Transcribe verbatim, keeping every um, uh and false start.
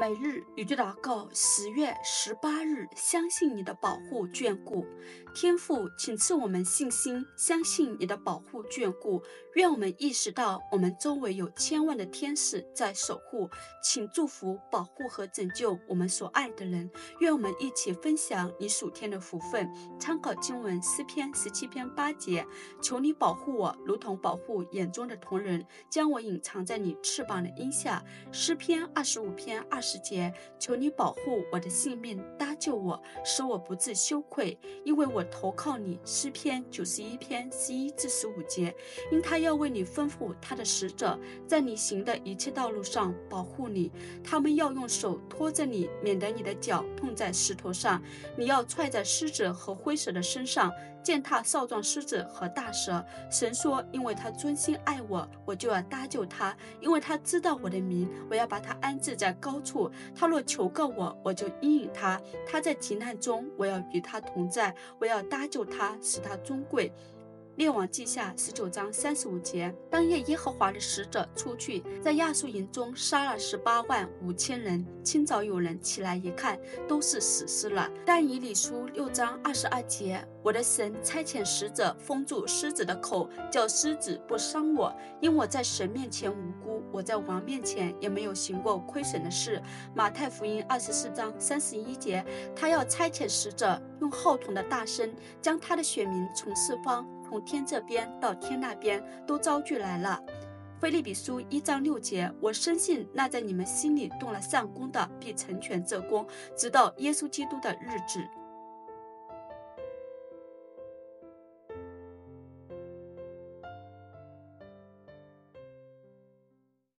每日语句祷告，十月十八日，相信你的保护眷顾。天父，请赐我们信心，相信你的保护眷顾。愿我们意识到我们周围有千万的天使在守护，请祝福、保护和拯救我们所爱的人。愿我们一起分享你属天的福分。参考经文诗篇十七篇八节，求你保护我，如同保护眼中的瞳人，将我隐藏在你翅膀的荫下。诗篇二十五篇二十节，求你保护我的性命，搭救我，使我不致羞愧，因为我投靠你。诗篇九十一篇十一至十五节，因他要为你吩咐他的使者，在你行的一切道路上保护你，他们要用手托着你，免得你的脚碰在石头上。你要踹在狮子和灰蛇的身上，践踏少壮狮子和大蛇。神说，因为他专心爱我，我就要搭救他，因为他知道我的名，我要把他安置在高处。他若求告我，我就应允他。他在急难中，我要与他同在，我要搭救他，使他尊贵。列王记下十九章三十五节，当夜耶和华的使者出去，在亚述营中杀了十八万五千人。清早有人起来一看，都是死尸了。但以理书六章二十二节，我的神差遣使者封住狮子的口，叫狮子不伤我，因我在神面前无辜，我在王面前也没有行过亏损的事。马太福音二十四章三十一节，他要差遣使者，用号筒的大声，将他的选民从四方，从天这边到天那边都招聚来了。腓立比书一章六节，我深信那在你们心里动了善功的，必成全这功，直到耶稣基督的日子。